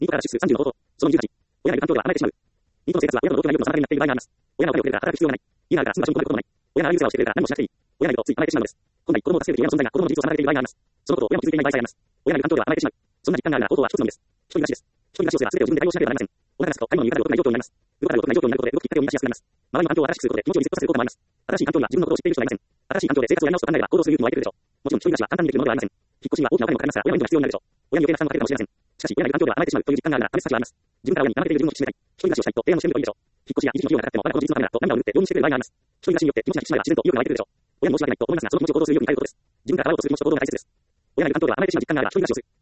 ニートから出数30の方法。その28。親がいる環境では離れてしまう。ニートの生活は親との同居がよりも妨げになっている場合があります。親がお金をくれるから働く必要がない。家があるから住む場所に困ることもない。親がああいう世話をしてくれるから何もしなくていい。親がいるとつい離れてしまうのです。本来子供を助けるという親の存在が子供の自立を妨げている場合があります。そのことを親も気づいていない場合さえあります。親がいる環境では離れてしまう。そんな実感があるなら方法は一つのみです。一人暮らしです。一人暮らしをすれば全てを自分で対応しなければなりません。お腹がすくと買い物に行かざるを得ない状況になります。動かざるを得ない状況になることで動くきっかけを見出しやすくなります。周りの環境を新しくすることで気持ちをリセットさせる効果もあります。新しい環境には自分のことを知っている人がいません。新しい環境で生活をやり直すと考えれば行動する勇気も湧いてくるでしょう。もちろん一人暮らしは簡単にできるものではありません。引っ越しには大きなお金もかかりますが、親の援助が必要になるでしょう。親に余計な負担もかけるかもしれません。しかし、親がいる環境では離れてしまうという実感があるなら試す価値はあります。自分から親に甘えている自分を引き締めたい。一人暮らしをしたいと提案をしてみるといいでしょう。引っ越しや維持の費用がかかっても我が子の自立のためだと涙を拭って容認してくれる場合があります。一人暮らしによって気持ちが引き締まれば自然と意欲が湧いてくるでしょう。親に申し訳ないと思いますが、その気持ちを行動する勇気に変えることです。自分から変わろうとする気持ちと行動が大切です。親がいる環境では離れてしまう実感があれば一人暮らしをする。